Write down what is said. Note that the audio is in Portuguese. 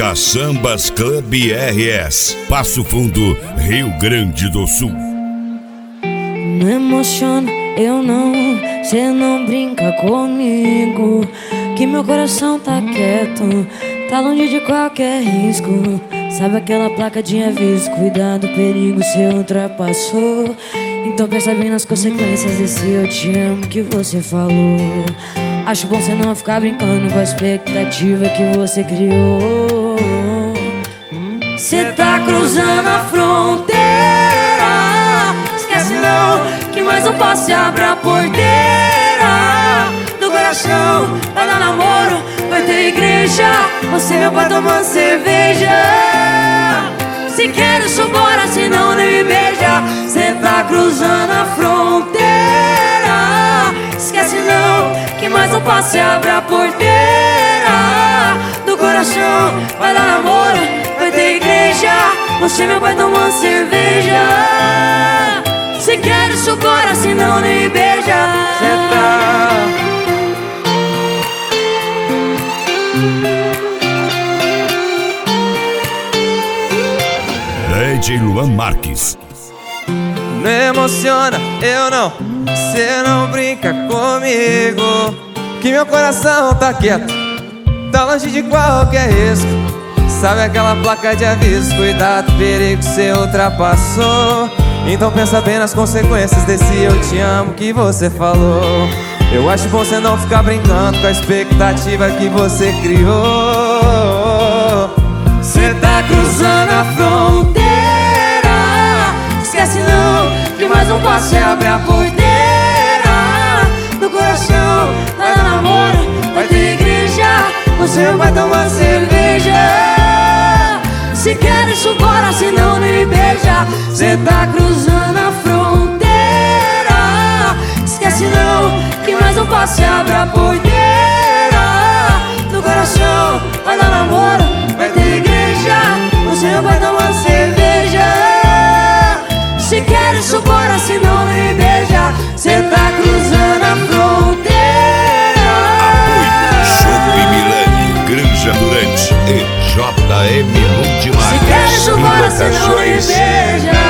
da Sambas Club RS, Passo Fundo, Rio Grande do Sul. Não emociona, eu não, cê não brinca comigo, que meu coração tá quieto, tá longe de qualquer risco. Sabe aquela placa de aviso, cuidado, perigo, cê ultrapassou. Então pensa bem nas consequências desse eu te amo que você falou. Acho bom cê não ficar brincando com a expectativa que você criou. Cê tá cruzando a fronteira, esquece não, que mais um passo e abre a porteira do coração. Vai dar namoro, vai ter igreja, você meu pai tomando cerveja. Se quer isso bora, senão nem me beija. Cê tá cruzando a fronteira, esquece não, que mais um passo e abre a porteira do coração. Vai dar namoro, vai ter igreja, você meu pai tomando cerveja. Se quer isso bora, senão nem me beija. Cê tá DJ Luan Marques. Não emociona, eu não, cê não brinca comigo, que meu coração tá quieto, tá longe de qualquer risco. Sabe aquela placa de aviso, cuidado, perigo, cê ultrapassou. Então pensa bem nas consequências desse eu te amo que você falou. Eu acho bom cê não ficar brincando com a expectativa que você criou. Cê tá cruzando a fronteira, esquece não, que mais um passo e abre a porteira do coração. Vai dar namoro, vai ter igreja, você vai tomar cerveja. Se quer isso bora, senão nem me beija. Cê tá cruzando a fronteira, esquece não, que mais um passo e abre a porteira do coração. Vai dar namoro, vai ter igreja, você vai tomar cerveja. Se quer isso bora, senão nem me beija. Cê tá cruzando a fronteira. Apoio Chopp Milani, Granja Durante e JM Multimar. Se quer isso bora, senão nem me beija.